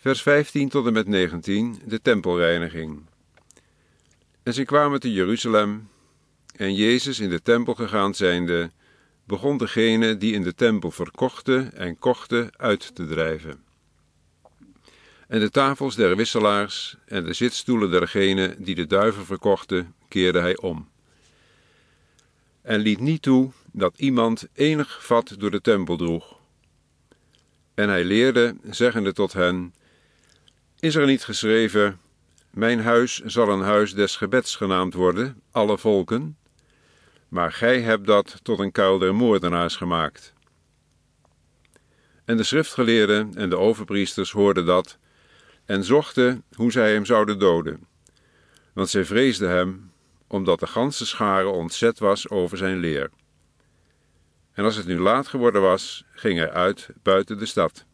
Vers 15 tot en met 19, de tempelreiniging. En zij kwamen te Jeruzalem, en Jezus in de tempel gegaan zijnde, begon degene die in de tempel verkochten en kochten uit te drijven. En de tafels der wisselaars en de zitstoelen dergenen die de duiven verkochten, keerde hij om. En liet niet toe dat iemand enig vat door de tempel droeg. En hij leerde, zeggende tot hen: Is er niet geschreven: Mijn huis zal een huis des gebeds genaamd worden, alle volken? Maar gij hebt dat tot een kuil der moordenaars gemaakt. En de schriftgeleerden en de overpriesters hoorden dat en zochten hoe zij hem zouden doden. Want zij vreesden hem, omdat de ganse schare ontzet was over zijn leer. En als het nu laat geworden was, ging hij uit buiten de stad.